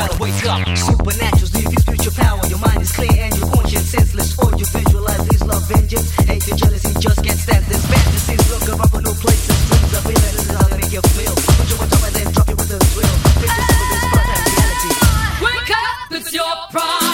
gotta wake up. Supernaturals leave you future power. Your mind is clear and your conscience senseless. All you visualize is love, vengeance, hate and jealousy. Just can't stand this. Fantasies look around for no places. Dreams of it, this is how they make you feel. Put you on top and then drop you with a thrill. Pictures of this part and reality. Wake up, it's your prime.